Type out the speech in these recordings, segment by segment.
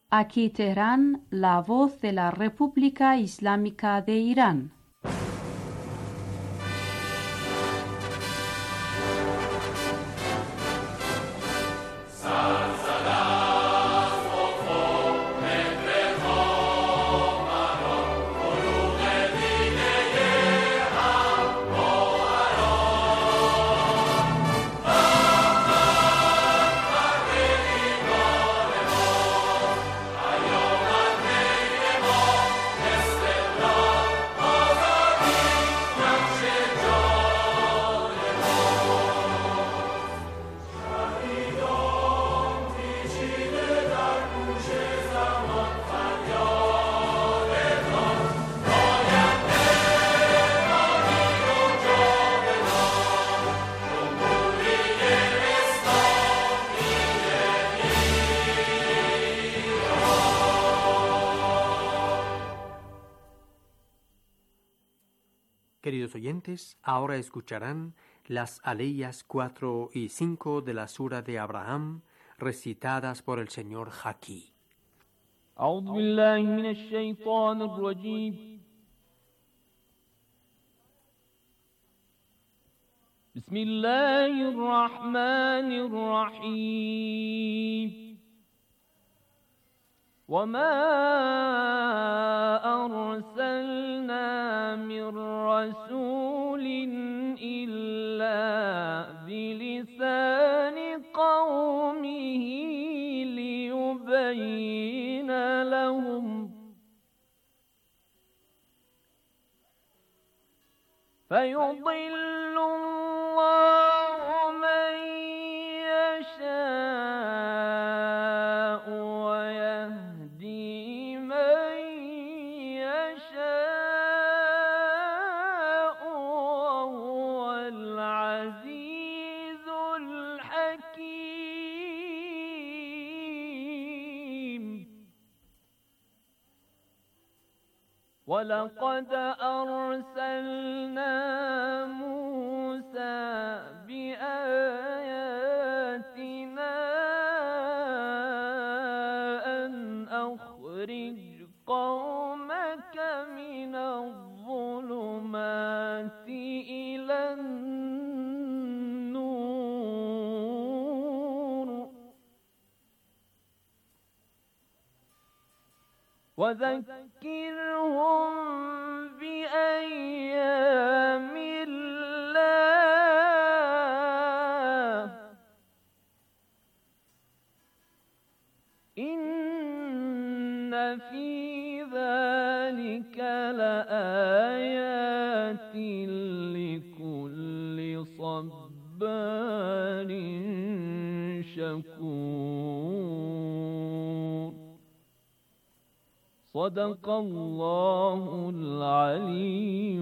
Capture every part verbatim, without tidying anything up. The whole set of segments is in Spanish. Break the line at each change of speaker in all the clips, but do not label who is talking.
Aquí Teherán, la voz de la República Islámica de Irán.
Queridos oyentes, ahora escucharán las aleyas cuatro y cinco de la sura de Abraham, recitadas por el señor Jaki.
أعوذ بالله من الشيطان الرجيم. بسم الله الرحمن الرحيم. وما أرسلنا من رسول إلا بلسان قومه ليبين لهم فيضل الله من يشاء ويهدي من يشاء وهو العزيز الحكيم. ولقد أرسلنا موسى بآياتنا أن أخرج قومك من الظلمات إلى النور وذكرهم بأيام الله إن في ذلك لآيات لكل صبار شكور. صدق الله العلي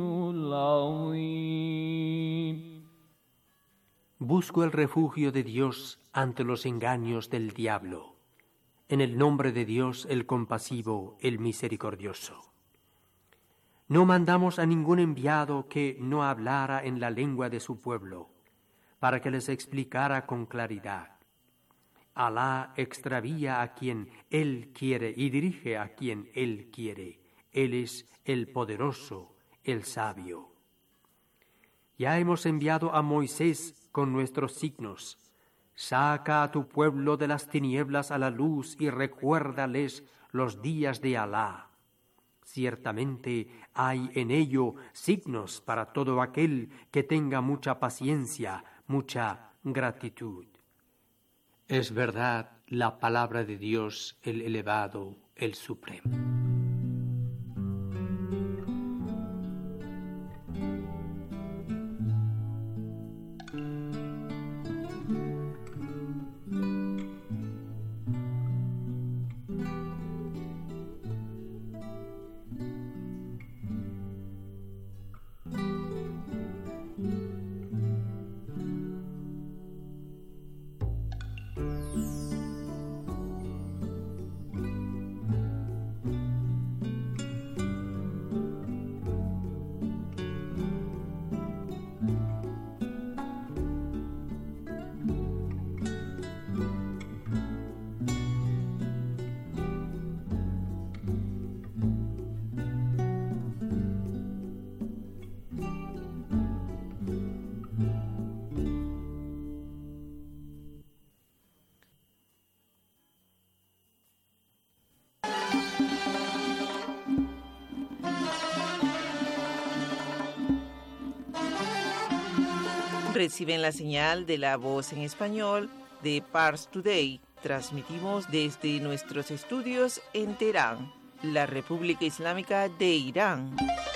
العظيم.
Busco el refugio de Dios ante los engaños del diablo. En el nombre de Dios, el compasivo, el misericordioso. No mandamos a ningún enviado que no hablara en la lengua de su pueblo, para que les explicara con claridad. Alá extravía a quien Él quiere y dirige a quien Él quiere. Él es el poderoso, el sabio. Ya hemos enviado a Moisés con nuestros signos. Saca a tu pueblo de las tinieblas a la luz y recuérdales los días de Alá. Ciertamente hay en ello signos para todo aquel que tenga mucha paciencia, mucha gratitud. Es verdad la palabra de Dios, el elevado, el supremo.
Reciben la señal de la voz en español de Pars Today. Transmitimos desde nuestros estudios en Teherán, la República Islámica de Irán.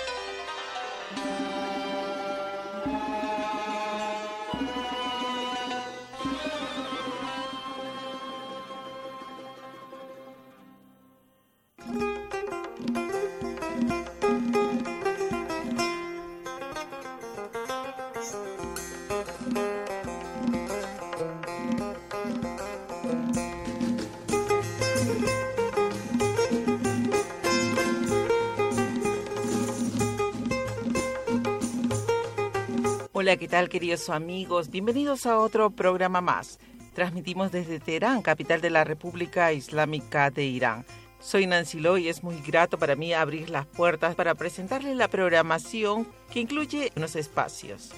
Hola, ¿qué tal, queridos amigos? Bienvenidos a otro programa más. Transmitimos desde Teherán, capital de la República Islámica de Irán. Soy Nancy Lo y es muy grato para mí abrir las puertas para presentarles la programación que incluye unos espacios.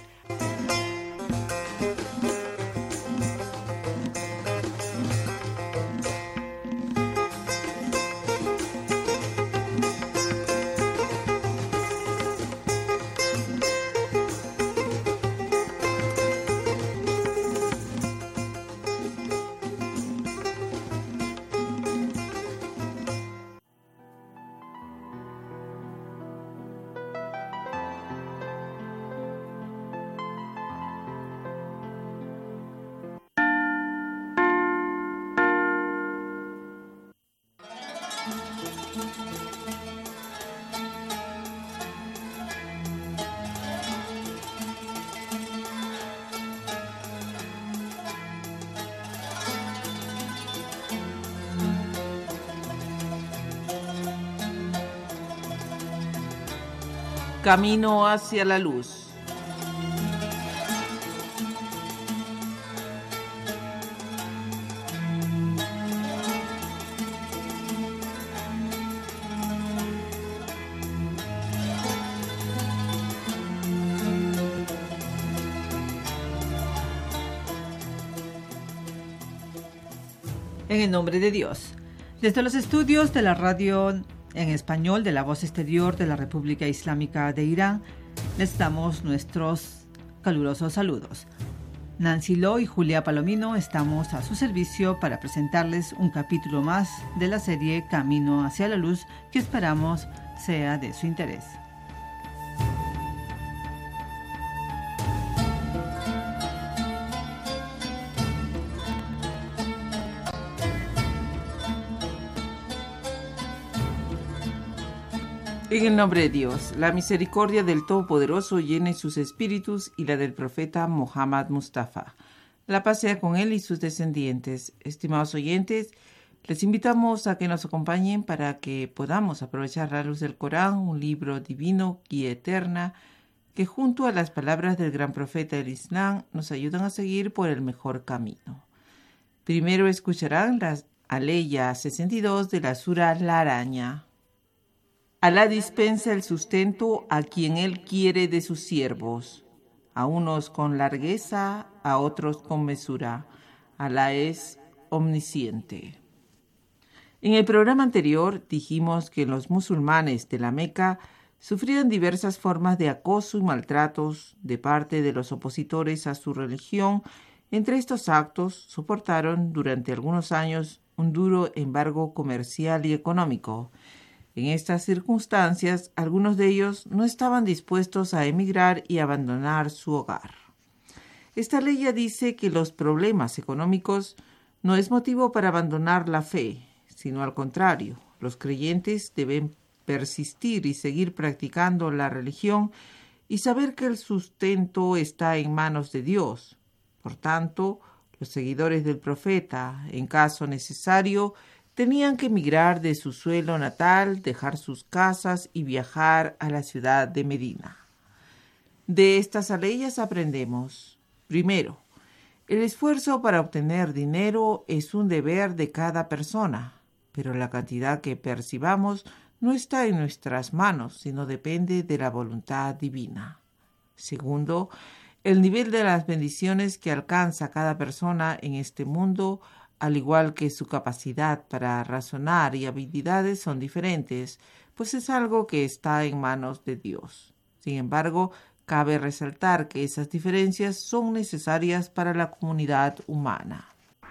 Camino hacia la luz. En el nombre de Dios. Desde los estudios de la radio en español de la Voz Exterior de la República Islámica de Irán, les damos nuestros calurosos saludos. Nancy Lo y Julia Palomino estamos a su servicio para presentarles un capítulo más de la serie Camino hacia la Luz, que esperamos sea de su interés. En el nombre de Dios, la misericordia del Todopoderoso llene sus espíritus y la del profeta Muhammad Mustafa. La paz sea con él y sus descendientes. Estimados oyentes, les invitamos a que nos acompañen para que podamos aprovechar la luz del Corán, un libro divino, guía eterna, que junto a las palabras del gran profeta del Islam nos ayudan a seguir por el mejor camino. Primero escucharán la aleya sesenta y dos de la sura La Araña. Alá dispensa el sustento a quien Él quiere de sus siervos, a unos con largueza, a otros con mesura. Alá es omnisciente. En el programa anterior dijimos que los musulmanes de la Meca sufrían diversas formas de acoso y maltratos de parte de los opositores a su religión. Entre estos actos soportaron durante algunos años un duro embargo comercial y económico. En estas circunstancias, algunos de ellos no estaban dispuestos a emigrar y abandonar su hogar. Esta ley ya dice que los problemas económicos no es motivo para abandonar la fe, sino al contrario, los creyentes deben persistir y seguir practicando la religión y saber que el sustento está en manos de Dios. Por tanto, los seguidores del profeta, en caso necesario, tenían que emigrar de su suelo natal, dejar sus casas y viajar a la ciudad de Medina. De estas aleyas aprendemos, primero, el esfuerzo para obtener dinero es un deber de cada persona, pero la cantidad que percibamos no está en nuestras manos, sino depende de la voluntad divina. Segundo, el nivel de las bendiciones que alcanza cada persona en este mundo, al igual que su capacidad para razonar y habilidades, son diferentes, pues es algo que está en manos de Dios. Sin embargo, Cabe resaltar que esas diferencias son necesarias para la comunidad humana.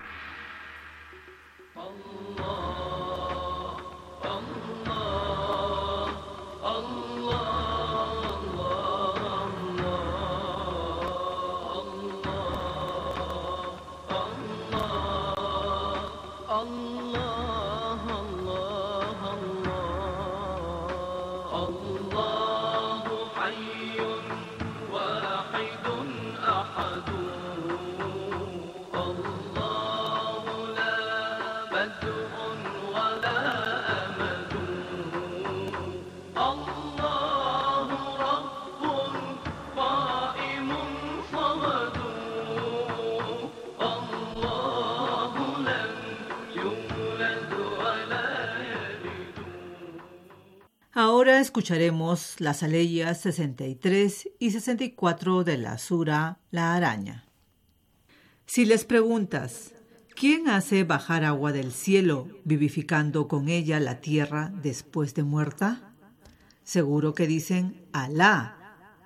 Ahora escucharemos las aleyas sesenta y tres y sesenta y cuatro de la sura La Araña. Si les preguntas, ¿quién hace bajar agua del cielo, vivificando con ella la tierra después de muerta? Seguro que dicen, Alá.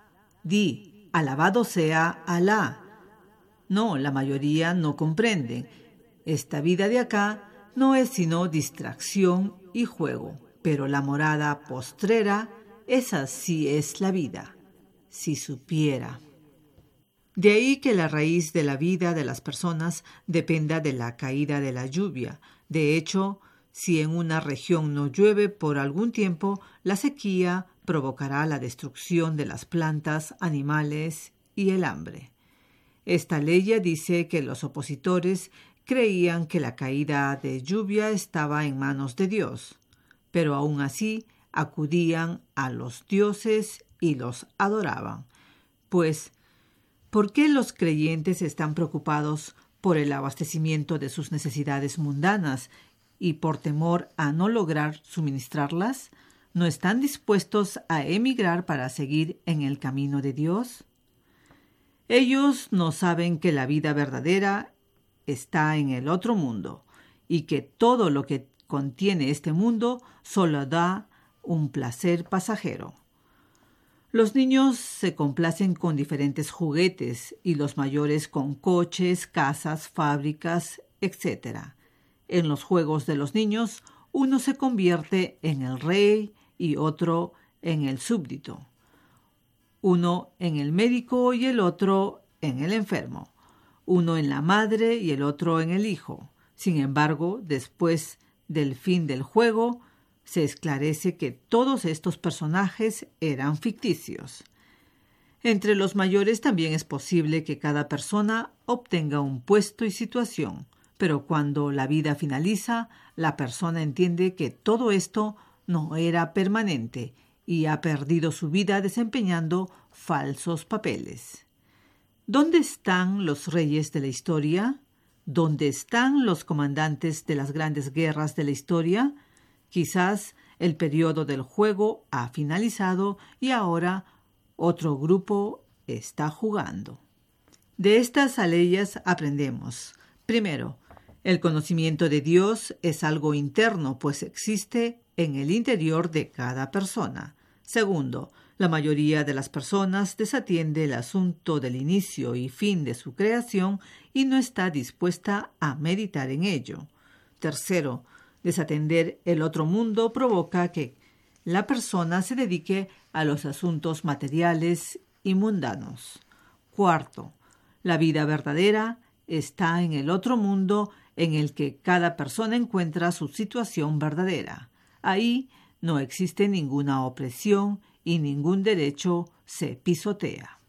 Di, alabado sea Alá. No, la mayoría no comprenden. Esta vida de acá no es sino distracción y juego. Pero la morada postrera, esa sí es la vida, si supiera. De ahí que la raíz de la vida de las personas dependa de la caída de la lluvia. De hecho, si en una región no llueve por algún tiempo, la sequía provocará la destrucción de las plantas, animales y el hambre. Esta ley dice que los opositores creían que la caída de lluvia estaba en manos de Dios, pero aún así acudían a los dioses y los adoraban. Pues, ¿por qué los creyentes están preocupados por el abastecimiento de sus necesidades mundanas y por temor a no lograr suministrarlas? ¿No están dispuestos a emigrar para seguir en el camino de Dios? Ellos no saben que la vida verdadera está en el otro mundo y que todo lo que contiene este mundo solo da un placer pasajero. Los niños se complacen con diferentes juguetes y los mayores con coches, casas, fábricas, etcétera. En los juegos de los niños, uno se convierte en el rey y otro en el súbdito. Uno en el médico y el otro en el enfermo. Uno en la madre y el otro en el hijo. Sin embargo, después del fin del juego, se esclarece que todos estos personajes eran ficticios. Entre los mayores también es posible que cada persona obtenga un puesto y situación, pero cuando la vida finaliza, la persona entiende que todo esto no era permanente y ha perdido su vida desempeñando falsos papeles. ¿Dónde están los reyes de la historia? ¿Dónde están los comandantes de las grandes guerras de la historia? Quizás el periodo del juego ha finalizado y ahora otro grupo está jugando. De estas aleyas aprendemos. Primero, el conocimiento de Dios es algo interno, pues existe en el interior de cada persona. Segundo, la mayoría de las personas desatiende el asunto del inicio y fin de su creación y no está dispuesta a meditar en ello. Tercero, desatender el otro mundo provoca que la persona se dedique a los asuntos materiales y mundanos. Cuarto, la vida verdadera está en el otro mundo en el que cada persona encuentra su situación verdadera. Ahí no existe ninguna opresión y ningún derecho se pisotea.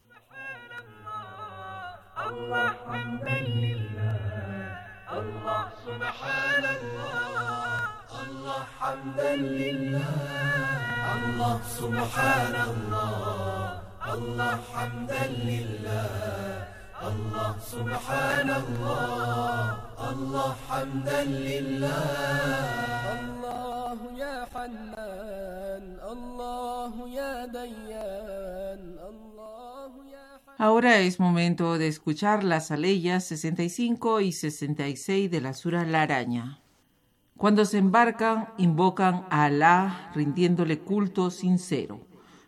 Ahora es momento de escuchar las aleyas sesenta y cinco y sesenta y seis de la sura La Araña. Cuando se embarcan, invocan a Alá rindiéndole culto sincero.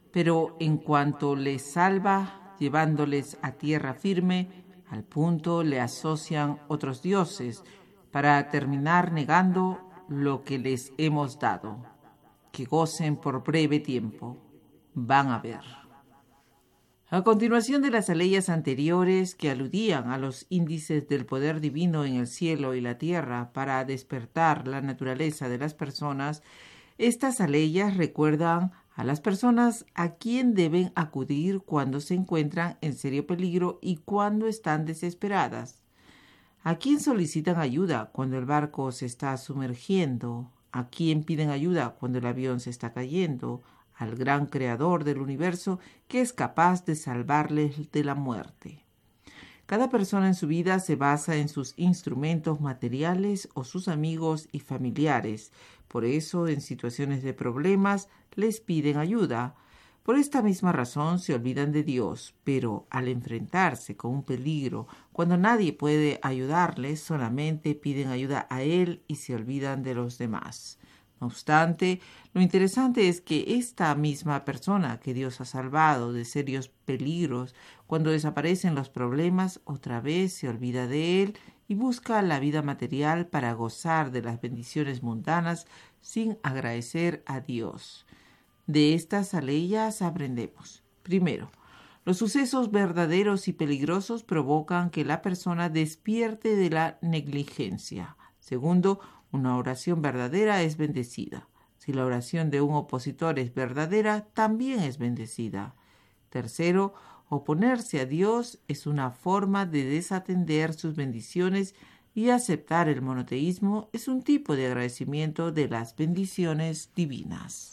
pero en cuanto les salva, llevándoles a tierra firme, al punto le asocian otros dioses para terminar negando lo que les hemos dado. Que gocen por breve tiempo. Van a ver. A continuación de las aleyas anteriores que aludían a los índices del poder divino en el cielo y la tierra para despertar la naturaleza de las personas, estas aleyas recuerdan a las personas a quien deben acudir cuando se encuentran en serio peligro y cuando están desesperadas. ¿A quién solicitan ayuda cuando el barco se está sumergiendo? ¿A quién piden ayuda cuando el avión se está cayendo? Al gran creador del universo que es capaz de salvarles de la muerte. Cada persona en su vida se basa en sus instrumentos materiales o sus amigos y familiares. Por eso, en situaciones de problemas, les piden ayuda. Por esta misma razón se olvidan de Dios, pero al enfrentarse con un peligro, cuando nadie puede ayudarles, solamente piden ayuda a Él y se olvidan de los demás. No obstante, lo interesante es que esta misma persona que Dios ha salvado de serios peligros, cuando desaparecen los problemas, otra vez se olvida de Él y busca la vida material para gozar de las bendiciones mundanas sin agradecer a Dios. De estas aleyas aprendemos. Primero, los sucesos verdaderos y peligrosos provocan que la persona despierte de la negligencia. Segundo, una oración verdadera es bendecida. Si la oración de un opositor es verdadera, también es bendecida. Tercero, oponerse a Dios es una forma de desatender sus bendiciones y aceptar el monoteísmo es un tipo de agradecimiento de las bendiciones divinas.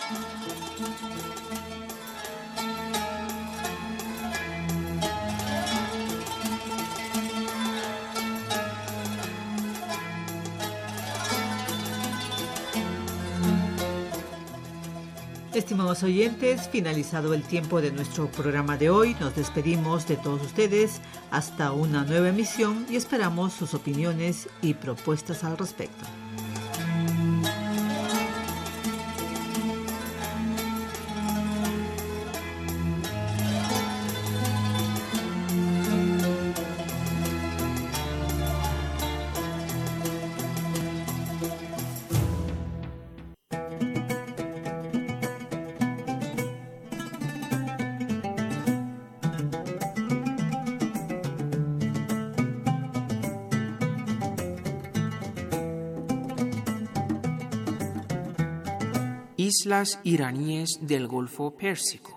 Estimados oyentes, finalizado el tiempo de nuestro programa de hoy, nos despedimos de todos ustedes hasta una nueva emisión y esperamos sus opiniones y propuestas al respecto.
Islas iraníes del Golfo Pérsico.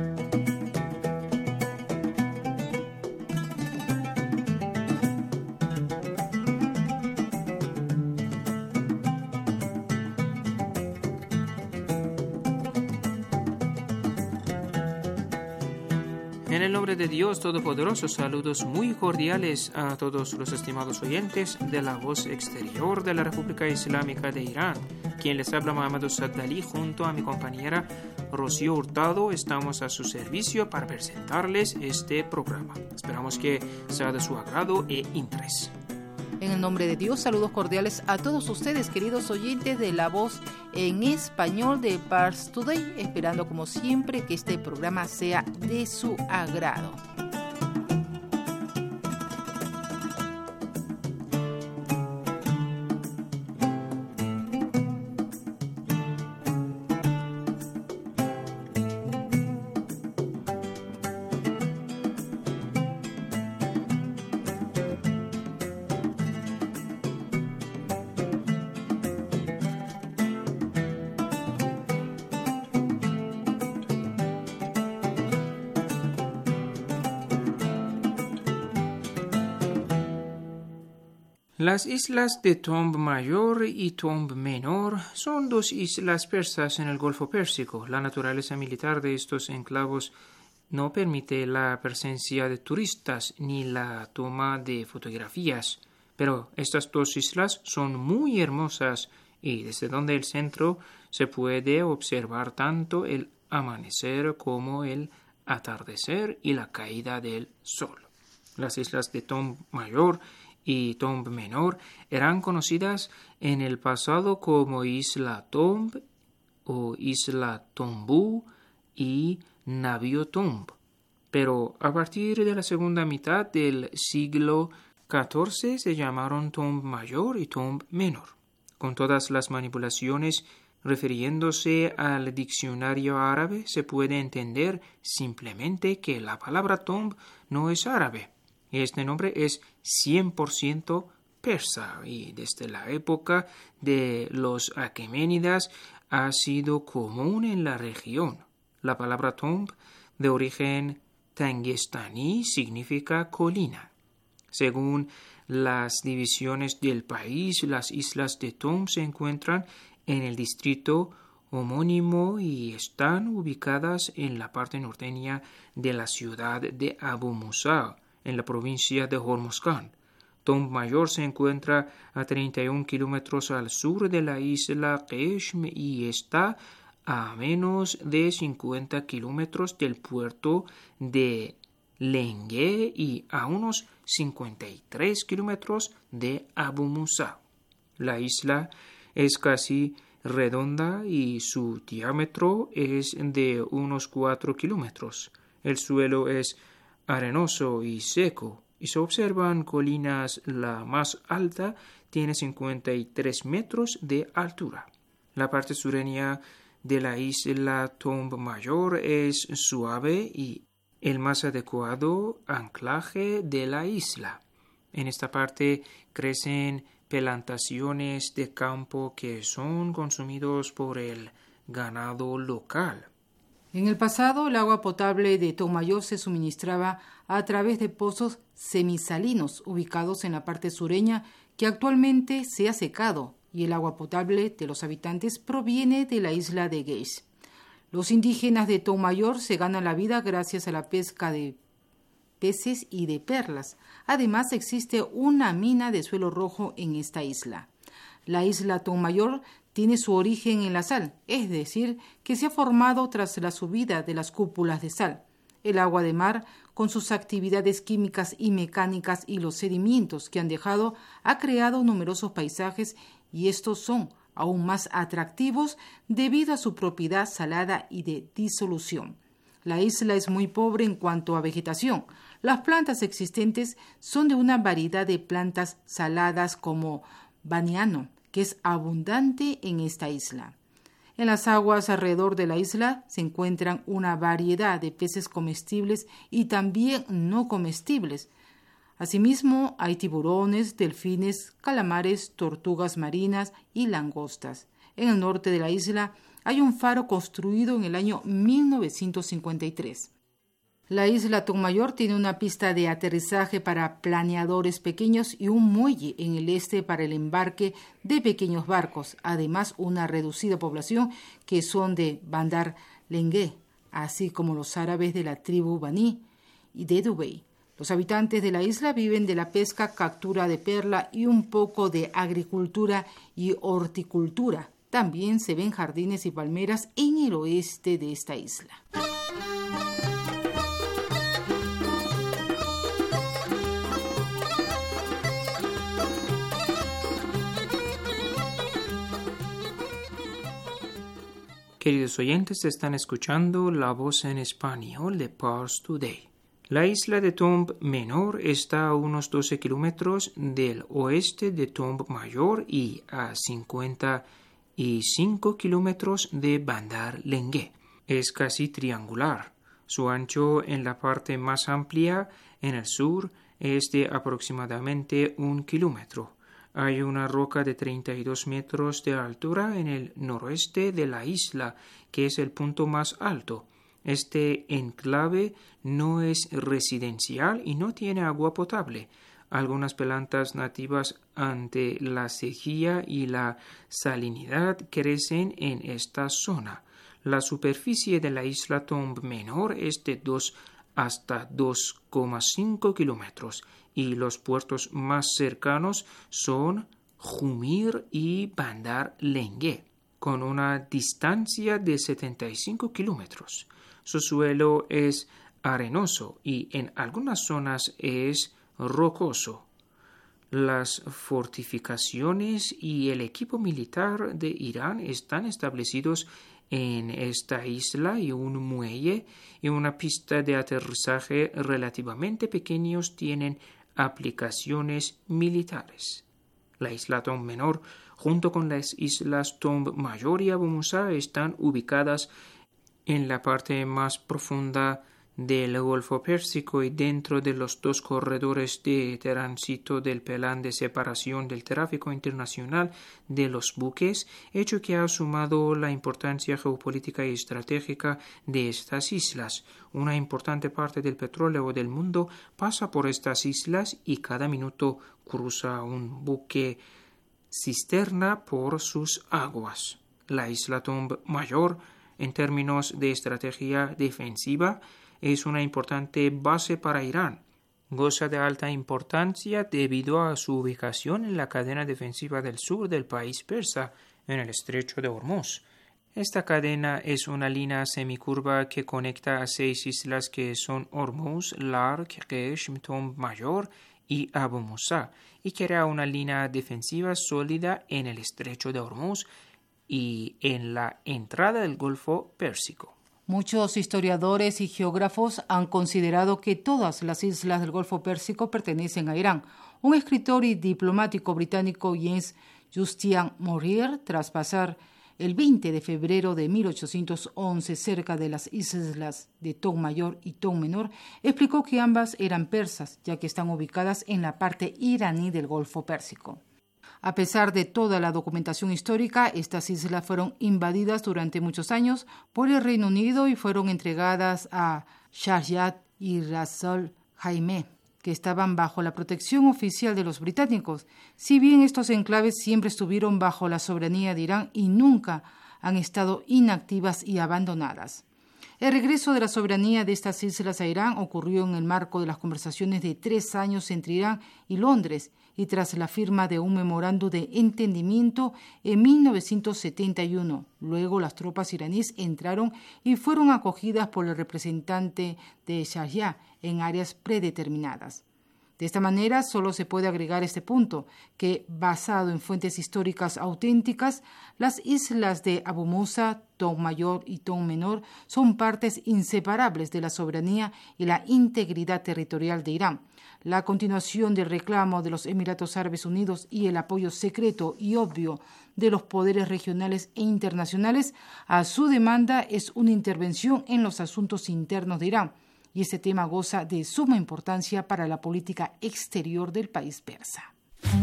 En el nombre de Dios Todopoderoso, saludos muy cordiales a todos los estimados oyentes de la voz exterior de la República Islámica de Irán. Quien les habla, Mohammad Saddali, junto a mi compañera Rocío Hurtado, estamos a su servicio para presentarles este programa. Esperamos que sea de su agrado e interés.
En el nombre de Dios, saludos cordiales a todos ustedes, queridos oyentes de la voz en español de Pars Today, esperando como siempre que este programa sea de su agrado.
Las islas de Tomb Mayor y Tomb Menor son dos islas persas en el Golfo Pérsico. La naturaleza militar de estos enclavos no permite la presencia de turistas ni la toma de fotografías, pero estas dos islas son muy hermosas y desde donde el centro se puede observar tanto el amanecer como el atardecer y la caída del sol. Las islas de Tomb Mayor y Tomb Menor eran conocidas en el pasado como Isla Tomb o Isla Tombú y navío Tomb. Pero a partir de la segunda mitad del siglo catorce se llamaron Tomb Mayor y Tomb Menor, con todas las manipulaciones. Refiriéndose al diccionario árabe, se puede entender simplemente que la palabra tomb no es árabe. Este nombre es cien por ciento persa y desde la época de los aqueménidas ha sido común en la región. La palabra tomb, de origen tangestaní, significa colina. Según las divisiones del país, las islas de Tomb se encuentran en el distrito homónimo y están ubicadas en la parte norteña de la ciudad de Abu Musa, en la provincia de Hormozgan. Tomb Mayor se encuentra a treinta y un kilómetros al sur de la isla Qeshm y está a menos de cincuenta kilómetros del puerto de Lenghe y a unos cincuenta y tres kilómetros de Abu Musa. La isla es casi redonda y su diámetro es de unos cuatro kilómetros. El suelo es arenoso y seco y se observan colinas. La más alta tiene cincuenta y tres metros de altura. La parte sureña de la isla Tomb Mayor es suave y el más adecuado anclaje de la isla. En esta parte crecen plantaciones de campo que son consumidos por el ganado local.
En el pasado, el agua potable de Tomb Mayor se suministraba a través de pozos semisalinos ubicados en la parte sureña, que actualmente se ha secado, y el agua potable de los habitantes proviene de la isla de Gesh. Los indígenas de Tomb Mayor se ganan la vida gracias a la pesca de peces y de perlas. Además, existe una mina de suelo rojo en esta isla. La isla Tomb Mayor tiene su origen en la sal, es decir, que se ha formado tras la subida de las cúpulas de sal. El agua de mar, con sus actividades químicas y mecánicas y los sedimentos que han dejado, ha creado numerosos paisajes y estos son aún más atractivos debido a su propiedad salada y de disolución. La isla es muy pobre en cuanto a vegetación. Las plantas existentes son de una variedad de plantas saladas como baniano, que es abundante en esta isla. En las aguas alrededor de la isla se encuentran una variedad de peces comestibles y también no comestibles. Asimismo, hay tiburones, delfines, calamares, tortugas marinas y langostas. En el norte de la isla hay un faro construido en el año mil novecientos cincuenta y tres. La isla Tomb Mayor tiene una pista de aterrizaje para planeadores pequeños y un muelle en el este para el embarque de pequeños barcos. Además, una reducida población que son de Bandar Lenghe, así como los árabes de la tribu Bani y de Dubái. Los habitantes de la isla viven de la pesca, captura de perla y un poco de agricultura y horticultura. También se ven jardines y palmeras en el oeste de esta isla.
Queridos oyentes, están escuchando la voz en español de Pars Today. La isla de Tomb Menor está a unos doce kilómetros del oeste de Tomb Mayor y a cincuenta y cinco kilómetros de Bandar Lenghe. Es casi triangular. Su ancho en la parte más amplia, en el sur, es de aproximadamente un kilómetro. Hay una roca de treinta y dos metros de altura en el noroeste de la isla, que es el punto más alto. Este enclave no es residencial y no tiene agua potable. Algunas plantas nativas ante la sequía y la salinidad crecen en esta zona. La superficie de la isla Tomb Menor es de dos hasta dos coma cinco kilómetros y los puertos más cercanos son Jumir y Bandar Lenghe, con una distancia de setenta y cinco kilómetros. Su suelo es arenoso y en algunas zonas es rocoso. Las fortificaciones y el equipo militar de Irán están establecidos en esta isla y un muelle y una pista de aterrizaje relativamente pequeños tienen aplicaciones militares. La isla Tomb Menor, junto con las islas Tomb Mayor y Abu Musa, están ubicadas en la parte más profunda del Golfo Pérsico y dentro de los dos corredores de tránsito del plan de separación del tráfico internacional de los buques, hecho que ha sumado la importancia geopolítica y estratégica de estas islas. Una importante parte del petróleo del mundo pasa por estas islas y cada minuto cruza un buque cisterna por sus aguas. La isla Tomb Mayor, en términos de estrategia defensiva, es una importante base para Irán. Goza de alta importancia debido a su ubicación en la cadena defensiva del sur del país persa, en el estrecho de Hormuz. Esta cadena es una línea semicurva que conecta a seis islas que son Hormuz, Lar, Qesh, Tomb Mayor y Abu Musa, y crea una línea defensiva sólida en el estrecho de Hormuz y en la entrada del Golfo Pérsico.
Muchos historiadores y geógrafos han considerado que todas las islas del Golfo Pérsico pertenecen a Irán. Un escritor y diplomático británico, James Justian Morier, tras pasar el veinte de febrero de mil ochocientos once cerca de las islas de Tomb Mayor y Tomb Menor, explicó que ambas eran persas, ya que están ubicadas en la parte iraní del Golfo Pérsico. A pesar de toda la documentación histórica, estas islas fueron invadidas durante muchos años por el Reino Unido y fueron entregadas a Shahryar y Ras al-Jaime, que estaban bajo la protección oficial de los británicos. Si bien estos enclaves siempre estuvieron bajo la soberanía de Irán y nunca han estado inactivas y abandonadas. El regreso de la soberanía de estas islas a Irán ocurrió en el marco de las conversaciones de tres años entre Irán y Londres y tras la firma de un memorando de entendimiento en mil novecientos setenta y uno. Luego las tropas iraníes entraron y fueron acogidas por el representante de Shahryar en áreas predeterminadas. De esta manera, solo se puede agregar este punto, que, basado en fuentes históricas auténticas, las islas de Abu Musa, Tomb Mayor y Tomb Menor son partes inseparables de la soberanía y la integridad territorial de Irán. La continuación del reclamo de los Emiratos Árabes Unidos y el apoyo secreto y obvio de los poderes regionales e internacionales a su demanda es una intervención en los asuntos internos de Irán, y este tema goza de suma importancia para la política exterior del país persa.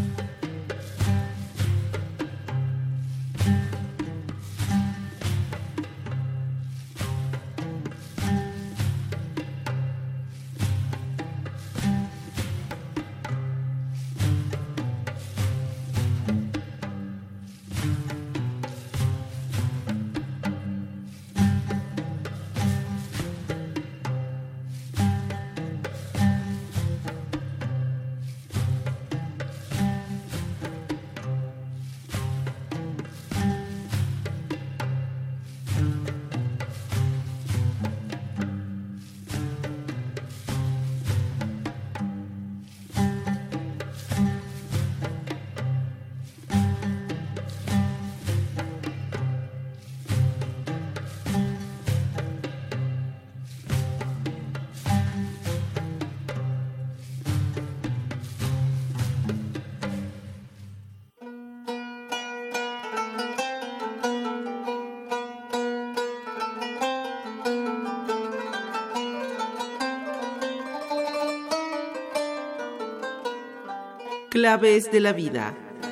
Claves de la vida.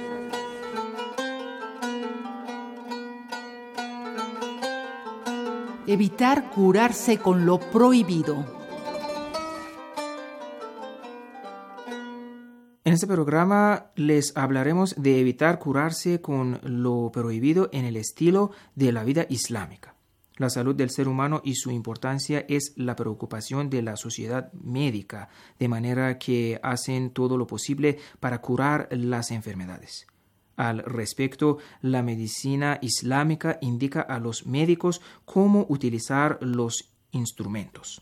Evitar curarse con lo prohibido.
En este programa les hablaremos de evitar curarse con lo prohibido en el estilo de la vida islámica. La salud del ser humano y su importancia es la preocupación de la sociedad médica, de manera que hacen todo lo posible para curar las enfermedades. Al respecto, la medicina islámica indica a los médicos cómo utilizar los instrumentos.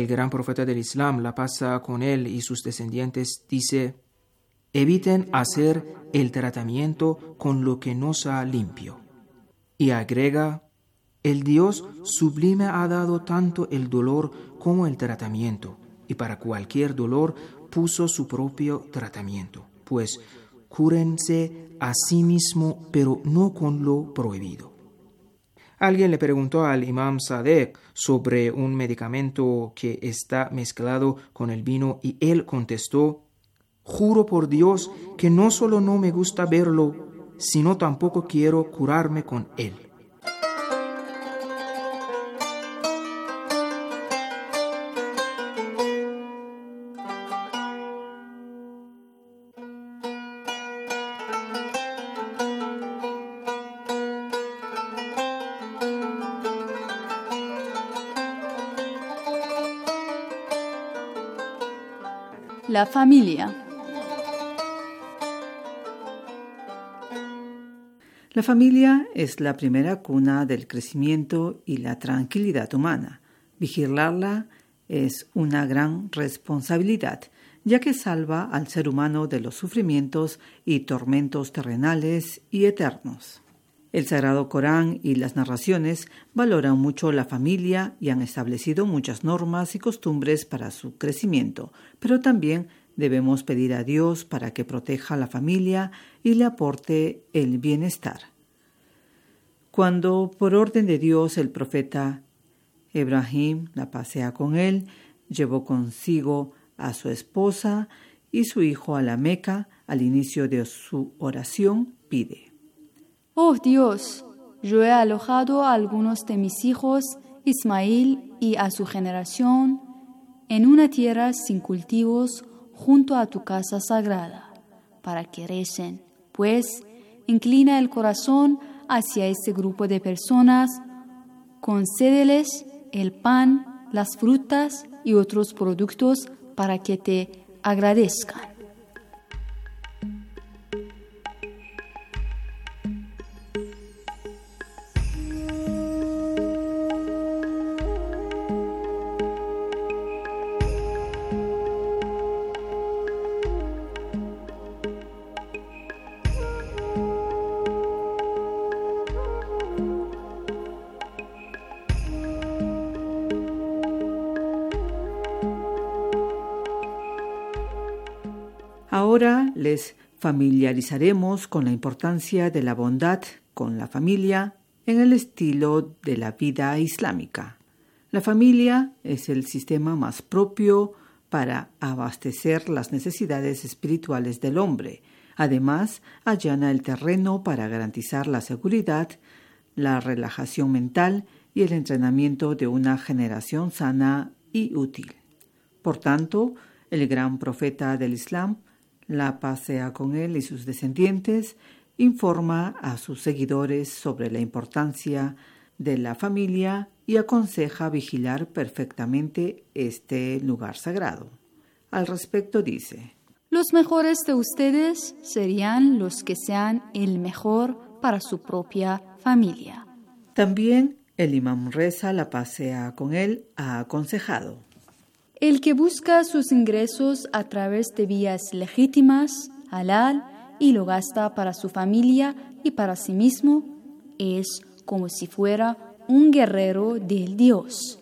gran profeta del Islam, la paz sea con él y sus descendientes, dice: eviten hacer el tratamiento con lo que no sea limpio. Y agrega: el Dios sublime ha dado tanto el dolor como el tratamiento, y para cualquier dolor puso su propio tratamiento, pues cúrense a sí mismo, pero no con lo prohibido. Alguien le preguntó al imam Sadek sobre un medicamento que está mezclado con el vino y él contestó: juro por Dios que no solo no me gusta verlo, sino tampoco quiero curarme con él.
La familia.
La familia es la primera cuna del crecimiento y la tranquilidad humana. Vigilarla es una gran responsabilidad, ya que salva al ser humano de los sufrimientos y tormentos terrenales y eternos. El Sagrado Corán y las narraciones valoran mucho la familia y han establecido muchas normas y costumbres para su crecimiento, pero también debemos pedir a Dios para que proteja a la familia y le aporte el bienestar. Cuando, por orden de Dios, el profeta Ibrahim, la paz sea con él, llevó consigo a su esposa y su hijo a la Meca, al inicio de su oración pide:
Oh Dios, yo he alojado a algunos de mis hijos, Ismael y a su generación, en una tierra sin cultivos junto a tu casa sagrada, para que recen, pues inclina el corazón hacia ese grupo de personas, concédeles el pan, las frutas y otros productos para que te agradezcan.
Ahora les familiarizaremos con la importancia de la bondad con la familia en el estilo de la vida islámica. La familia es el sistema más propio para abastecer las necesidades espirituales del hombre. Además, allana el terreno para garantizar la seguridad, la relajación mental y el entrenamiento de una generación sana y útil. Por tanto, el gran profeta del Islam, la paz sea con él y sus descendientes, informa a sus seguidores sobre la importancia de la familia y aconseja vigilar perfectamente este lugar sagrado. Al respecto dice:
Los mejores de ustedes serían los que sean el mejor para su propia familia.
También el imam Reza, la paz sea con él, ha aconsejado:
El que busca sus ingresos a través de vías legítimas, halal, y lo gasta para su familia y para sí mismo, es como si fuera un guerrero del Dios.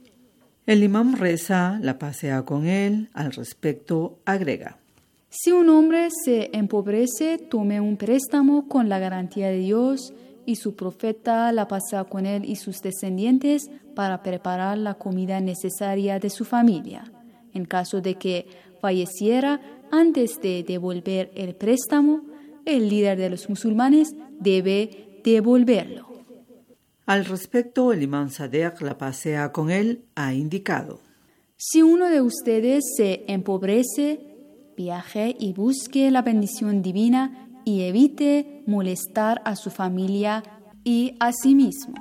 El imam Reza, la paz sea con él, al respecto agrega:
Si un hombre se empobrece, tome un préstamo con la garantía de Dios y su profeta, la paz sea con él y sus descendientes, para preparar la comida necesaria de su familia. En caso de que falleciera antes de devolver el préstamo, el líder de los musulmanes debe devolverlo.
Al respecto, el imam Sadek, la paz sea con él, ha indicado:
Si uno de ustedes se empobrece, viaje y busque la bendición divina y evite molestar a su familia y a sí mismo.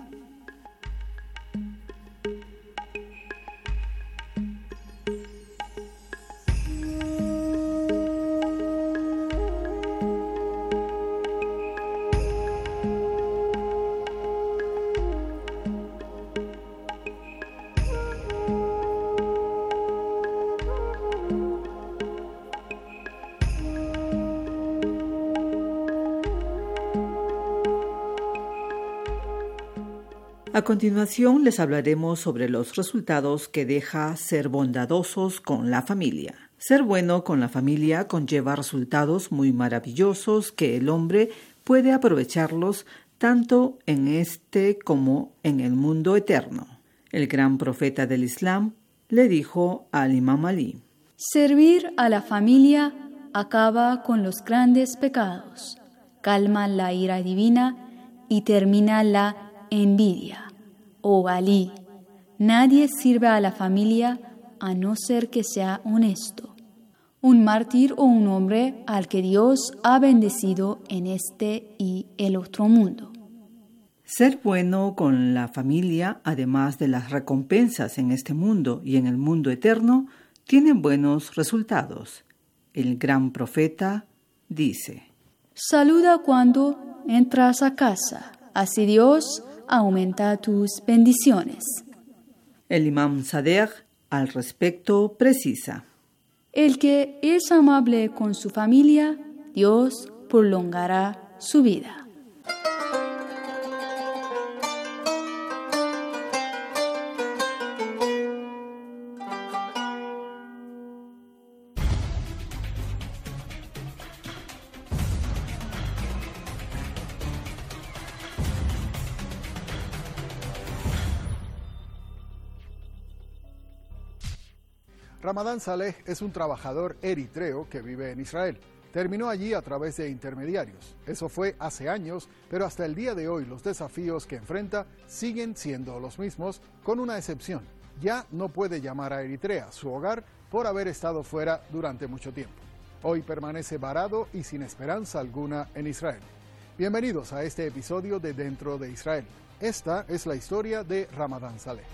A continuación les hablaremos sobre los resultados que deja ser bondadosos con la familia. Ser bueno con la familia conlleva resultados muy maravillosos que el hombre puede aprovecharlos tanto en este como en el mundo eterno. El gran profeta del Islam le dijo al Imam Ali:
servir a la familia acaba con los grandes pecados, calma la ira divina y termina la envidia. Oh Ali, nadie sirve a la familia a no ser que sea honesto, un mártir o un hombre al que Dios ha bendecido en este y el otro mundo.
Ser bueno con la familia, además de las recompensas en este mundo y en el mundo eterno, tiene buenos resultados. El gran profeta dice:
saluda cuando entras a casa, así Dios aumenta tus bendiciones.
El Imam Sadegh al respecto precisa:
el que es amable con su familia, Dios prolongará su vida.
Ramadan Saleh es un trabajador eritreo que vive en Israel. Terminó allí a través de intermediarios. Eso fue hace años, pero hasta el día de hoy los desafíos que enfrenta siguen siendo los mismos, con una excepción. Ya no puede llamar a Eritrea su hogar por haber estado fuera durante mucho tiempo. Hoy permanece varado y sin esperanza alguna en Israel. Bienvenidos a este episodio de Dentro de Israel. Esta es la historia de Ramadan Saleh.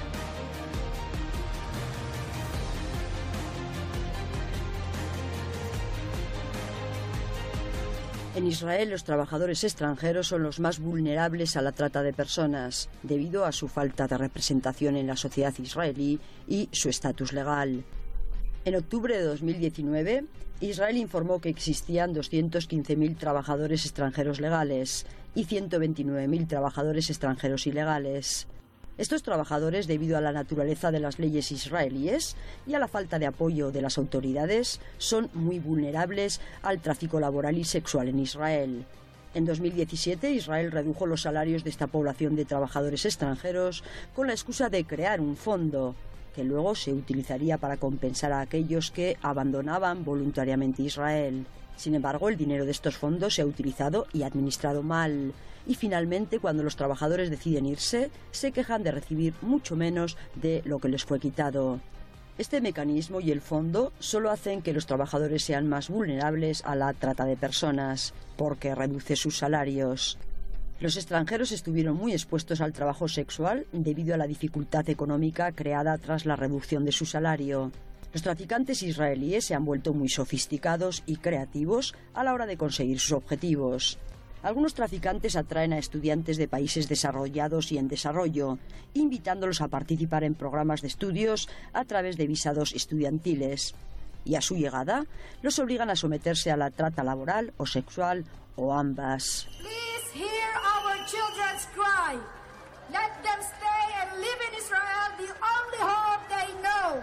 En Israel, los trabajadores extranjeros son los más vulnerables a la trata de personas, debido a su falta de representación en la sociedad israelí y su estatus legal. En octubre de dos mil diecinueve, Israel informó que existían doscientos quince mil trabajadores extranjeros legales y ciento veintinueve mil trabajadores extranjeros ilegales. Estos trabajadores, debido a la naturaleza de las leyes israelíes y a la falta de apoyo de las autoridades, son muy vulnerables al tráfico laboral y sexual en Israel. En dos mil diecisiete, Israel redujo los salarios de esta población de trabajadores extranjeros con la excusa de crear un fondo, que luego se utilizaría para compensar a aquellos que abandonaban voluntariamente Israel. Sin embargo, el dinero de estos fondos se ha utilizado y administrado mal. Y finalmente, cuando los trabajadores deciden irse, se quejan de recibir mucho menos de lo que les fue quitado. Este mecanismo y el fondo solo hacen que los trabajadores sean más vulnerables a la trata de personas, porque reduce sus salarios. Los extranjeros estuvieron muy expuestos al trabajo sexual debido a la dificultad económica creada tras la reducción de su salario. Los traficantes israelíes se han vuelto muy sofisticados y creativos a la hora de conseguir sus objetivos. Algunos traficantes atraen a estudiantes de países desarrollados y en desarrollo, invitándolos a participar en programas de estudios a través de visados estudiantiles. Y a su llegada, los obligan a someterse a la trata laboral o sexual o ambas.
Please hear our children's cry. Let them stay and live in Israel, the only home they know.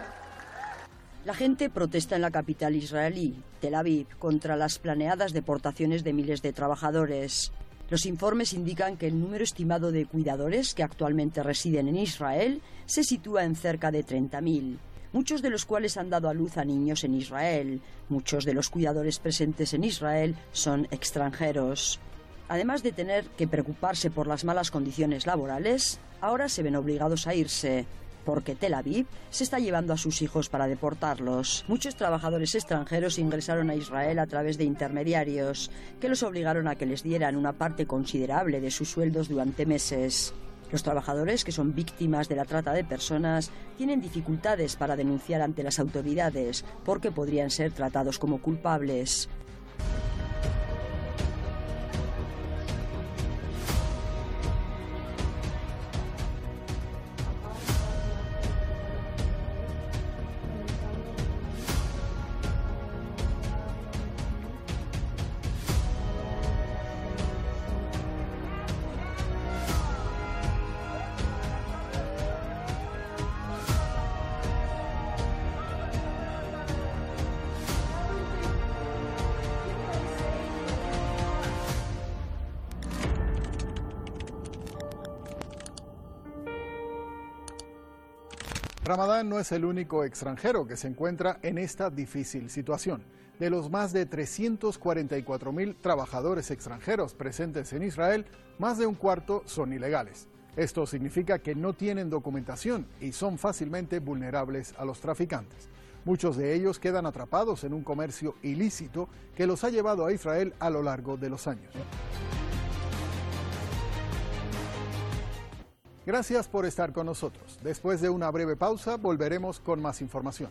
La gente protesta en la capital israelí, Tel Aviv, contra las planeadas deportaciones de miles de trabajadores. Los informes indican que el número estimado de cuidadores que actualmente residen en Israel se sitúa en cerca de treinta mil, muchos de los cuales han dado a luz a niños en Israel. Muchos de los cuidadores presentes en Israel son extranjeros. Además de tener que preocuparse por las malas condiciones laborales, ahora se ven obligados a irse, porque Tel Aviv se está llevando a sus hijos para deportarlos. Muchos trabajadores extranjeros ingresaron a Israel a través de intermediarios, que los obligaron a que les dieran una parte considerable de sus sueldos durante meses. Los trabajadores que son víctimas de la trata de personas tienen dificultades para denunciar ante las autoridades, porque podrían ser tratados como culpables.
Ramadán no es el único extranjero que se encuentra en esta difícil situación. De los más de trescientos cuarenta y cuatro mil trabajadores extranjeros presentes en Israel, más de un cuarto son ilegales. Esto significa que no tienen documentación y son fácilmente vulnerables a los traficantes. Muchos de ellos quedan atrapados en un comercio ilícito que los ha llevado a Israel a lo largo de los años. Gracias por estar con nosotros. Después de una breve pausa, volveremos con más información.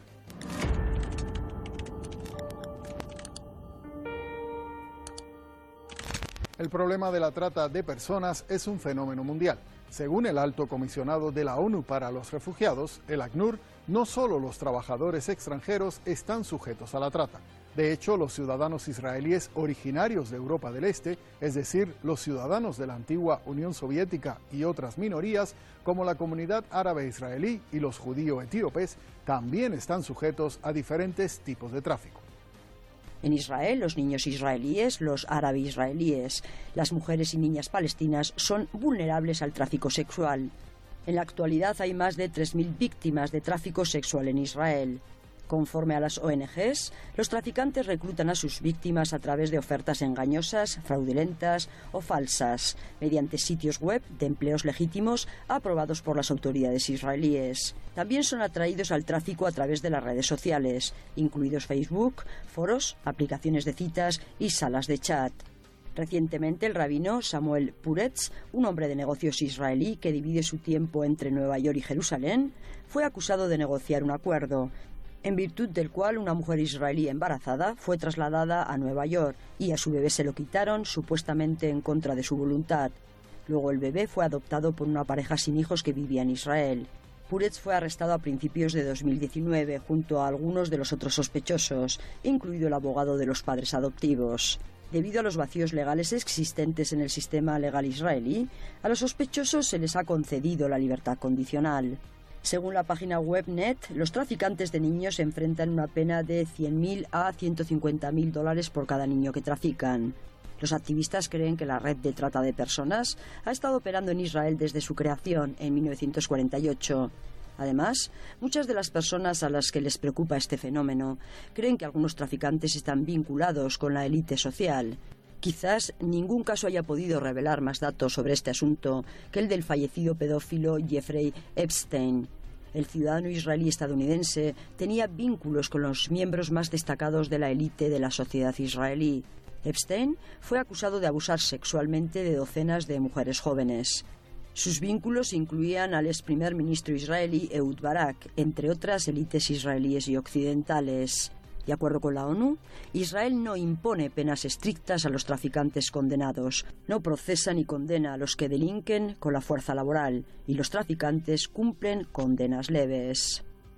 El problema de la trata de personas es un fenómeno mundial. Según el alto comisionado de la ONU para los refugiados, el ACNUR, no solo los trabajadores extranjeros están sujetos a la trata. De hecho, los ciudadanos israelíes originarios de Europa del Este, es decir, los ciudadanos de la antigua Unión Soviética y otras minorías, como la comunidad árabe israelí y los judío-etíopes, también están sujetos a diferentes tipos de tráfico.
En Israel, los niños israelíes, los árabe israelíes, las mujeres y niñas palestinas son vulnerables al tráfico sexual. En la actualidad hay más de tres mil víctimas de tráfico sexual en Israel. Conforme a las O N Ges, los traficantes reclutan a sus víctimas a través de ofertas engañosas, fraudulentas o falsas, mediante sitios web de empleos legítimos aprobados por las autoridades israelíes. También son atraídos al tráfico a través de las redes sociales, incluidos Facebook, foros, aplicaciones de citas y salas de chat. Recientemente, el rabino Samuel Puretz, un hombre de negocios israelí que divide su tiempo entre Nueva York y Jerusalén, fue acusado de negociar un acuerdo, en virtud del cual una mujer israelí embarazada fue trasladada a Nueva York y a su bebé se lo quitaron supuestamente en contra de su voluntad. Luego el bebé fue adoptado por una pareja sin hijos que vivía en Israel. Puretz fue arrestado a principios de dos mil diecinueve junto a algunos de los otros sospechosos, incluido el abogado de los padres adoptivos. Debido a los vacíos legales existentes en el sistema legal israelí, a los sospechosos se les ha concedido la libertad condicional. Según la página web Net, los traficantes de niños enfrentan una pena de cien mil a ciento cincuenta mil dólares por cada niño que trafican. Los activistas creen que la red de trata de personas ha estado operando en Israel desde su creación en mil novecientos cuarenta y ocho. Además, muchas de las personas a las que les preocupa este fenómeno creen que algunos traficantes están vinculados con la élite social. Quizás ningún caso haya podido revelar más datos sobre este asunto que el del fallecido pedófilo Jeffrey Epstein. El ciudadano israelí estadounidense tenía vínculos con los miembros más destacados de la élite de la sociedad israelí. Epstein fue acusado de abusar sexualmente de docenas de mujeres jóvenes. Sus vínculos incluían al ex primer ministro israelí Ehud Barak, entre otras élites israelíes y occidentales. De acuerdo con la ONU, Israel no impone penas estrictas a los traficantes condenados, no procesa ni condena a los que delinquen con la fuerza laboral, y los traficantes cumplen condenas leves.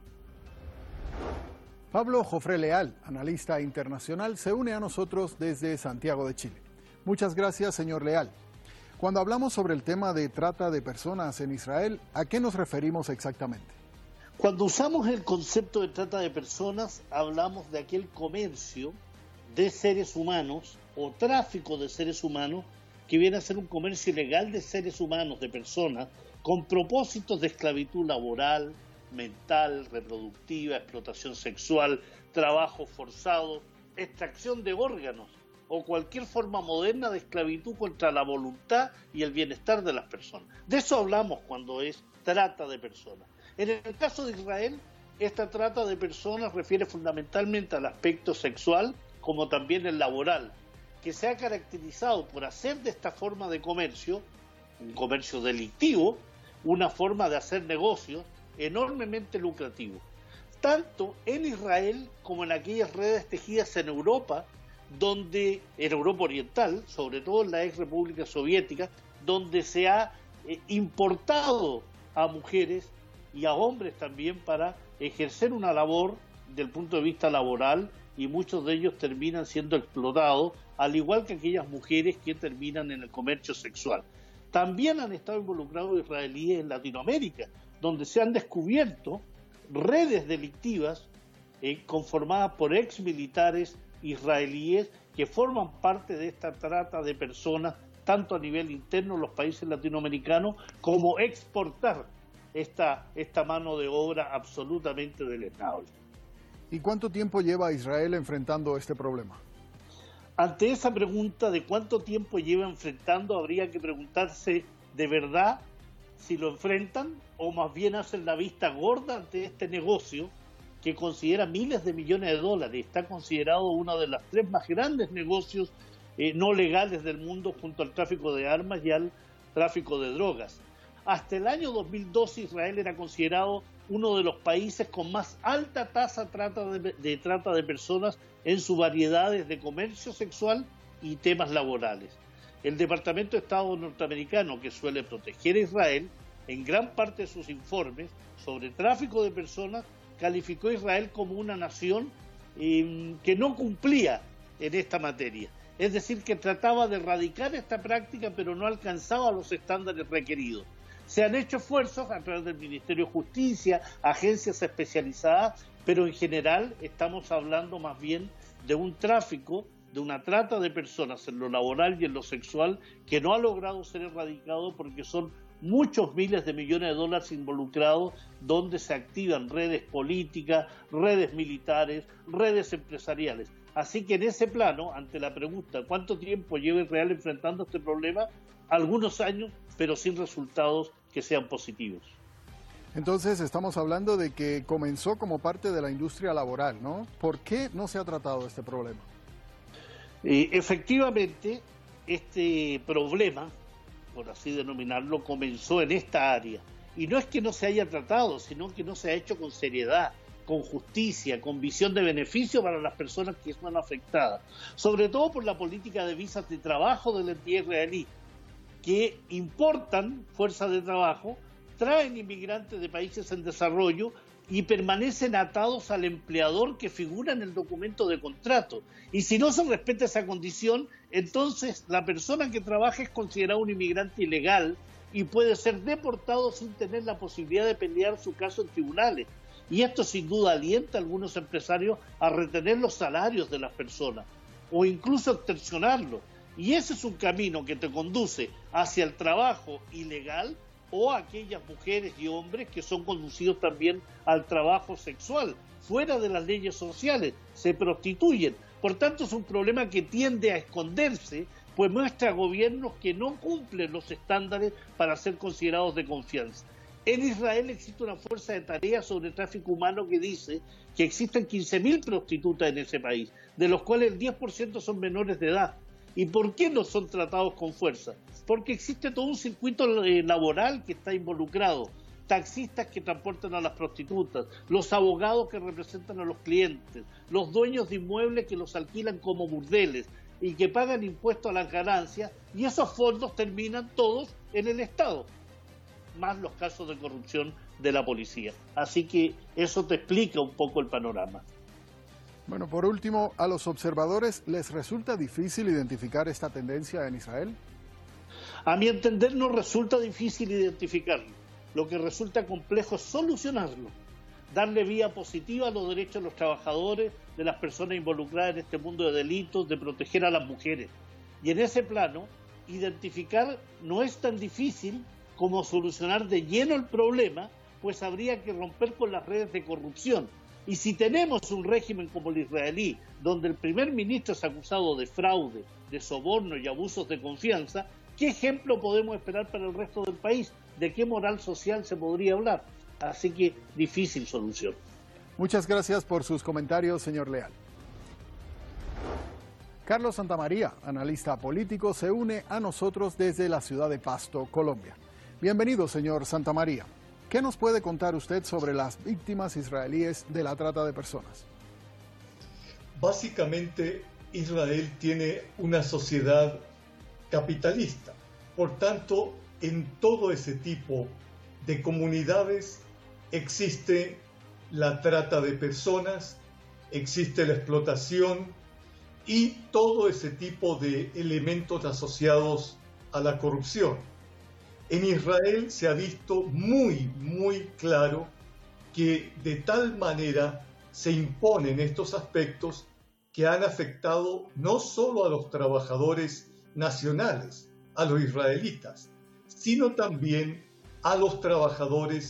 Pablo Jofré Leal, analista internacional, se une a nosotros desde Santiago de Chile. Muchas gracias, señor Leal. Cuando hablamos sobre el tema de trata de personas en Israel, ¿a qué nos referimos exactamente?
Cuando usamos el concepto de trata de personas, hablamos de aquel comercio de seres humanos o tráfico de seres humanos que viene a ser un comercio ilegal de seres humanos, de personas, con propósitos de esclavitud laboral, mental, reproductiva, explotación sexual, trabajo forzado, extracción de órganos o cualquier forma moderna de esclavitud contra la voluntad y el bienestar de las personas. De eso hablamos cuando es trata de personas. En el caso de Israel, esta trata de personas refiere fundamentalmente al aspecto sexual como también el laboral, que se ha caracterizado por hacer de esta forma de comercio, un comercio delictivo, una forma de hacer negocios enormemente lucrativo, tanto en Israel como en aquellas redes tejidas en Europa, donde en Europa Oriental, sobre todo en la ex República Soviética, donde se ha eh, importado a mujeres y a hombres también para ejercer una labor del punto de vista laboral, y muchos de ellos terminan siendo explotados, al igual que aquellas mujeres que terminan en el comercio sexual. También han estado involucrados israelíes en Latinoamérica, donde se han descubierto redes delictivas eh, conformadas por ex militares israelíes que forman parte de esta trata de personas, tanto a nivel interno en los países latinoamericanos, como exportar esta, esta mano de obra absolutamente deleznable.
¿Y cuánto tiempo lleva Israel enfrentando este problema?
Ante esa pregunta de cuánto tiempo lleva enfrentando, habría que preguntarse de verdad si lo enfrentan o más bien hacen la vista gorda ante este negocio que considera miles de millones de dólares. Está considerado uno de los tres más grandes negocios eh, no legales del mundo junto al tráfico de armas y al tráfico de drogas. Hasta el año dos mil doce Israel era considerado uno de los países con más alta tasa trata de, de trata de personas en sus variedades de comercio sexual y temas laborales. El Departamento de Estado norteamericano, que suele proteger a Israel, en gran parte de sus informes sobre tráfico de personas, calificó a Israel como una nación eh, que no cumplía en esta materia. Es decir, que trataba de erradicar esta práctica, pero no alcanzaba los estándares requeridos. Se han hecho esfuerzos a través del Ministerio de Justicia, agencias especializadas, pero en general estamos hablando más bien de un tráfico, de una trata de personas en lo laboral y en lo sexual que no ha logrado ser erradicado porque son muchos miles de millones de dólares involucrados, donde se activan redes políticas, redes militares, redes empresariales. Así que en ese plano, ante la pregunta ¿cuánto tiempo lleva Israel enfrentando este problema? Algunos años, pero sin resultados que sean positivos.
Entonces estamos hablando de que comenzó como parte de la industria laboral, ¿no? ¿Por qué no se ha tratado este problema?
Eh, efectivamente, este problema, por así denominarlo, comenzó en esta área. Y no es que no se haya tratado, sino que no se ha hecho con seriedad, con justicia, con visión de beneficio para las personas que son afectadas. Sobre todo por la política de visas de trabajo de la entidad israelí, que importan fuerzas de trabajo, traen inmigrantes de países en desarrollo y permanecen atados al empleador que figura en el documento de contrato. Y si no se respeta esa condición, entonces la persona que trabaja es considerada un inmigrante ilegal y puede ser deportado sin tener la posibilidad de pelear su caso en tribunales. Y esto sin duda alienta a algunos empresarios a retener los salarios de las personas o incluso extorsionarlos. Y ese es un camino que te conduce hacia el trabajo ilegal o a aquellas mujeres y hombres que son conducidos también al trabajo sexual, fuera de las leyes sociales, se prostituyen. Por tanto, es un problema que tiende a esconderse, pues muestra a gobiernos que no cumplen los estándares para ser considerados de confianza. En Israel existe una fuerza de tarea sobre tráfico humano que dice que existen quince mil prostitutas en ese país, de los cuales el diez por ciento son menores de edad. ¿Y por qué no son tratados con fuerza? Porque existe todo un circuito eh, laboral que está involucrado, taxistas que transportan a las prostitutas, los abogados que representan a los clientes, los dueños de inmuebles que los alquilan como burdeles y que pagan impuestos a las ganancias, y esos fondos terminan todos en el Estado, más los casos de corrupción de la policía. Así que eso te explica un poco el panorama.
Bueno, por último, ¿a los observadores les resulta difícil identificar esta tendencia en Israel?
A mi entender no resulta difícil identificarlo. Lo que resulta complejo es solucionarlo, darle vía positiva a los derechos de los trabajadores, de las personas involucradas en este mundo de delitos, de proteger a las mujeres. Y en ese plano, identificar no es tan difícil como solucionar de lleno el problema, pues habría que romper con las redes de corrupción. Y si tenemos un régimen como el israelí, donde el primer ministro es acusado de fraude, de soborno y abusos de confianza, ¿qué ejemplo podemos esperar para el resto del país? ¿De qué moral social se podría hablar? Así que difícil solución.
Muchas gracias por sus comentarios, señor Leal. Carlos Santamaría, analista político, se une a nosotros desde la ciudad de Pasto, Colombia. Bienvenido, señor Santamaría. ¿Qué nos puede contar usted sobre las víctimas israelíes de la trata de personas?
Básicamente, Israel tiene una sociedad capitalista. Por tanto, en todo ese tipo de comunidades existe la trata de personas, existe la explotación y todo ese tipo de elementos asociados a la corrupción. En Israel se ha visto muy, muy claro que de tal manera se imponen estos aspectos que han afectado no solo a los trabajadores nacionales, a los israelitas, sino también a los trabajadores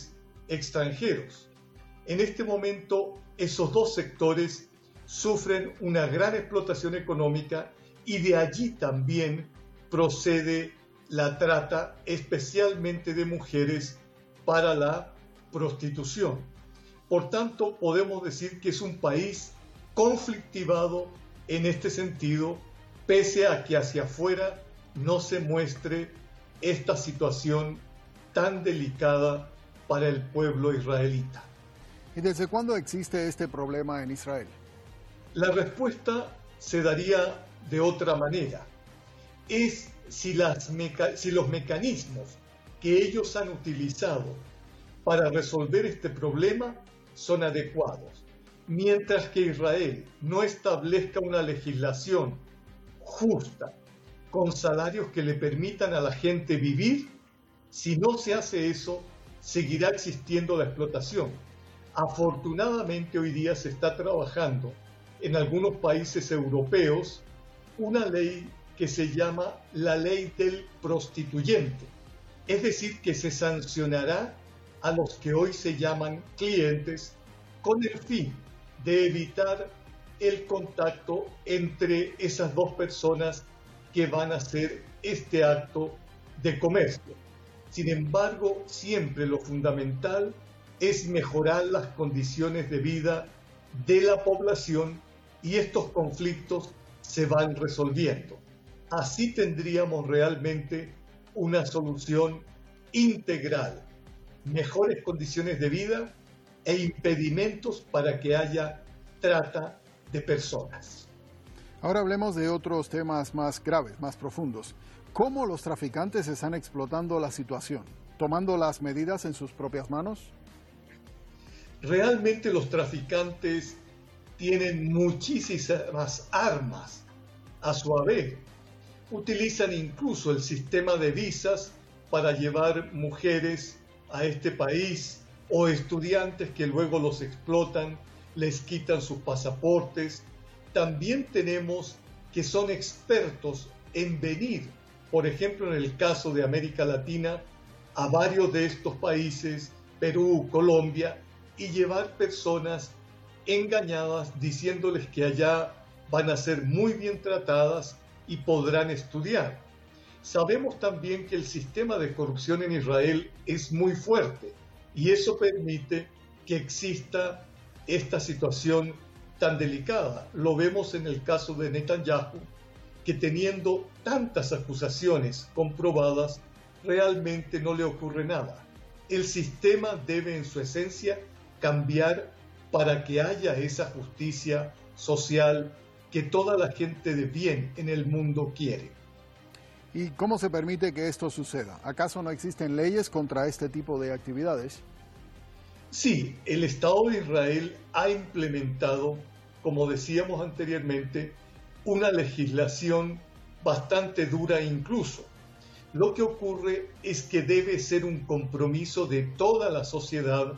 extranjeros. En este momento, esos dos sectores sufren una gran explotación económica y de allí también procede la trata, especialmente de mujeres, para la prostitución. Por tanto, podemos decir que es un país conflictivado en este sentido, pese a que hacia afuera no se muestre esta situación tan delicada para el pueblo israelita.
¿Y desde cuándo existe este problema en Israel?
La respuesta se daría de otra manera. Es si, las meca- si los mecanismos que ellos han utilizado para resolver este problema son adecuados. Mientras que Israel no establezca una legislación justa, con salarios que le permitan a la gente vivir, si no se hace eso, seguirá existiendo la explotación. Afortunadamente hoy día se está trabajando en algunos países europeos una ley que se llama la ley del prostituyente, es decir, que se sancionará a los que hoy se llaman clientes con el fin de evitar el contacto entre esas dos personas que van a hacer este acto de comercio. Sin embargo, siempre lo fundamental es mejorar las condiciones de vida de la población y estos conflictos se van resolviendo. Así tendríamos realmente una solución integral, mejores condiciones de vida e impedimentos para que haya trata de personas.
Ahora hablemos de otros temas más graves, más profundos. ¿Cómo los traficantes están explotando la situación? ¿Tomando las medidas en sus propias manos?
Realmente los traficantes tienen muchísimas armas a su haber. Utilizan incluso el sistema de visas para llevar mujeres a este país o estudiantes que luego los explotan, les quitan sus pasaportes. También tenemos que son expertos en venir, por ejemplo, en el caso de América Latina, a varios de estos países, Perú, Colombia, y llevar personas engañadas diciéndoles que allá van a ser muy bien tratadas y podrán estudiar. Sabemos también que el sistema de corrupción en Israel es muy fuerte y eso permite que exista esta situación tan delicada. Lo vemos en el caso de Netanyahu, que teniendo tantas acusaciones comprobadas, realmente no le ocurre nada. El sistema debe en su esencia cambiar para que haya esa justicia social que toda la gente de bien en el mundo quiere.
¿Y cómo se permite que esto suceda? ¿Acaso no existen leyes contra este tipo de actividades?
Sí, el Estado de Israel ha implementado, como decíamos anteriormente, una legislación bastante dura incluso. Lo que ocurre es que debe ser un compromiso de toda la sociedad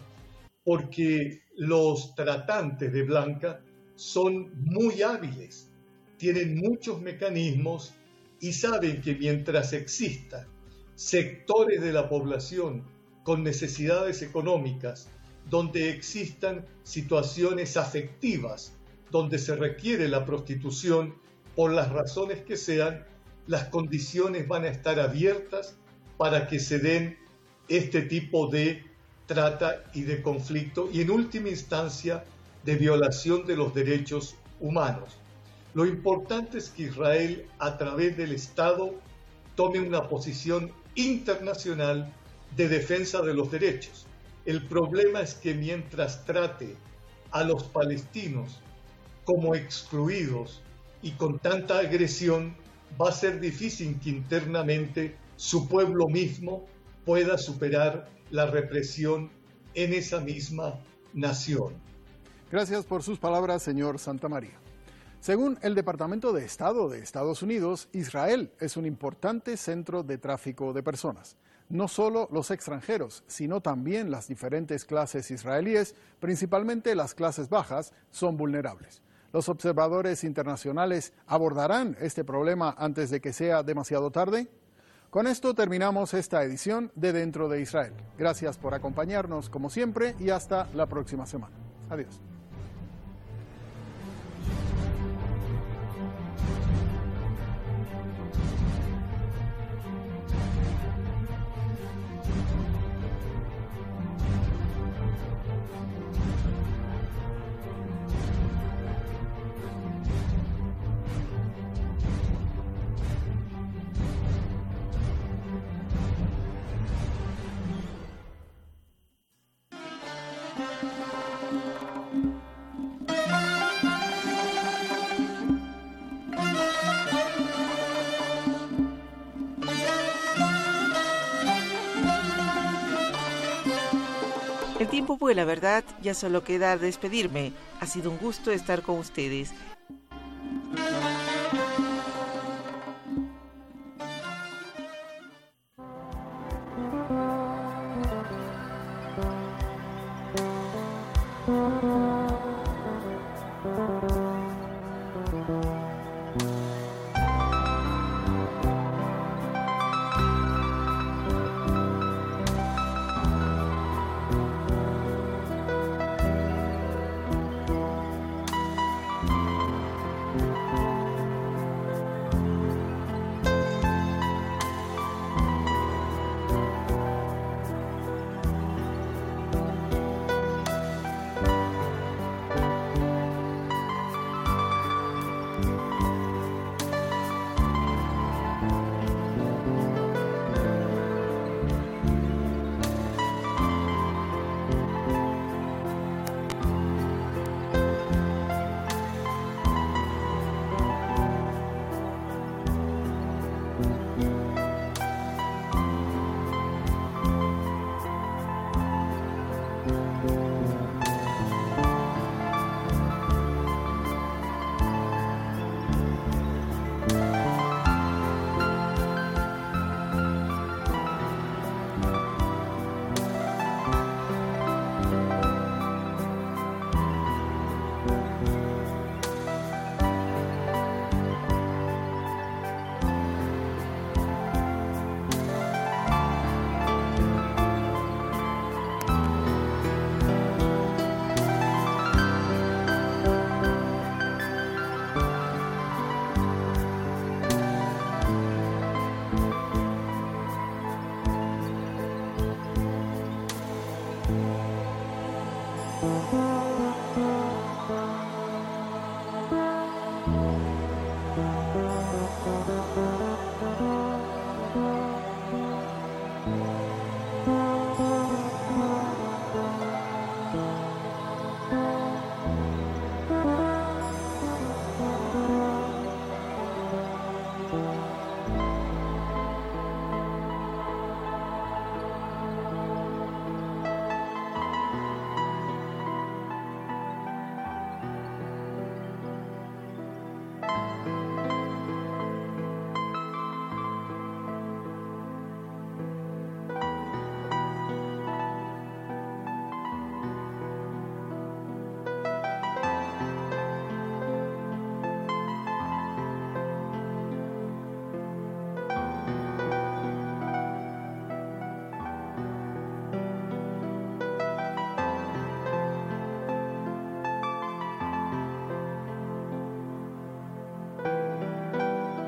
porque los tratantes de blanca son muy hábiles, tienen muchos mecanismos y saben que mientras existan sectores de la población con necesidades económicas, donde existan situaciones afectivas, donde se requiere la prostitución, por las razones que sean, las condiciones van a estar abiertas para que se den este tipo de trata y de conflicto y en última instancia de violación de los derechos humanos. Lo importante es que Israel a través del Estado tome una posición internacional de defensa de los derechos. El problema es que mientras trate a los palestinos como excluidos y con tanta agresión, va a ser difícil que internamente su pueblo mismo pueda superar la represión en esa misma nación.
Gracias por sus palabras, señor Santamaría. Según el Departamento de Estado de Estados Unidos, Israel es un importante centro de tráfico de personas. No solo los extranjeros, sino también las diferentes clases israelíes, principalmente las clases bajas, son vulnerables. ¿Los observadores internacionales abordarán este problema antes de que sea demasiado tarde? Con esto terminamos esta edición de Dentro de Israel. Gracias por acompañarnos como siempre y hasta la próxima semana. Adiós.
El tiempo vuela, ¿verdad? Ya solo queda despedirme. Ha sido un gusto estar con ustedes.